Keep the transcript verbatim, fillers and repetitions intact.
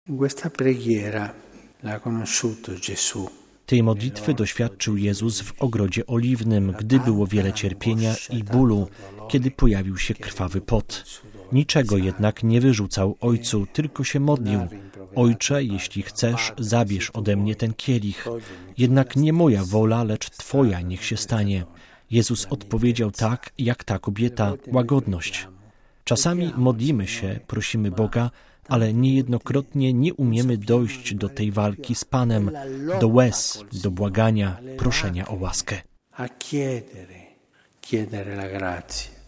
In questa preghiera l'ha conosciuto Gesù. Tej modlitwy doświadczył Jezus w ogrodzie oliwnym, gdy było wiele cierpienia i bólu, kiedy pojawił się krwawy pot. Niczego jednak nie wyrzucał Ojcu, tylko się modlił. Ojcze, jeśli chcesz, zabierz ode mnie ten kielich. Jednak nie moja wola, lecz Twoja niech się stanie. Jezus odpowiedział tak, jak ta kobieta, łagodność. Czasami modlimy się, prosimy Boga, ale niejednokrotnie nie umiemy dojść do tej walki z Panem, do łez, do błagania, proszenia o łaskę. A chiedere, chiedere la grazia.